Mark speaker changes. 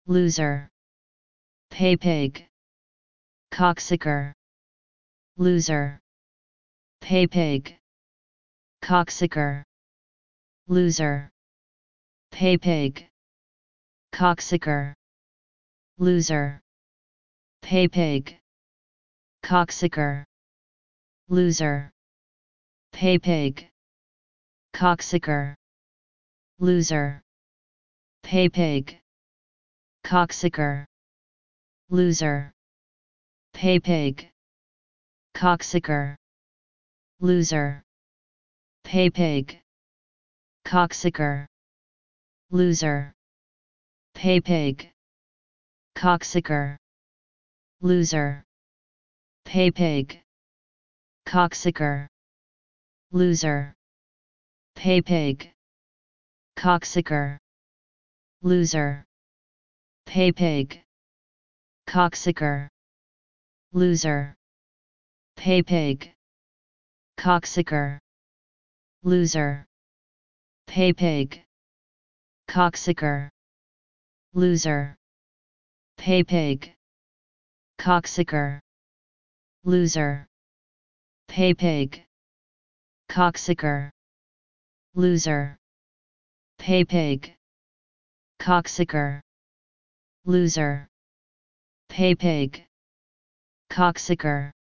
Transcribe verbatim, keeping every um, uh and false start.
Speaker 1: loser, pay pig, cocksucker, loser, pay pig, cocksucker, loser, pay pig, cocksucker, loser, pay pig, cocksucker, loser, pay pig, cocksucker, loser, pay pig, cocksucker, loser, pay pig, cocksucker, loser, pay pig, cocksucker, loser, pay pig, cocksucker, loser, pay pig, cocksucker, loser, pay pig, cocksucker, loser, pay pig, cocksucker, loser, pay pig, cocksucker, loser, pay pig, cocksucker, loser, pay pig, cocksucker, loser, pay pig, cocksucker, loser, pay pig, cocksucker, loser, pay pig, cocksucker,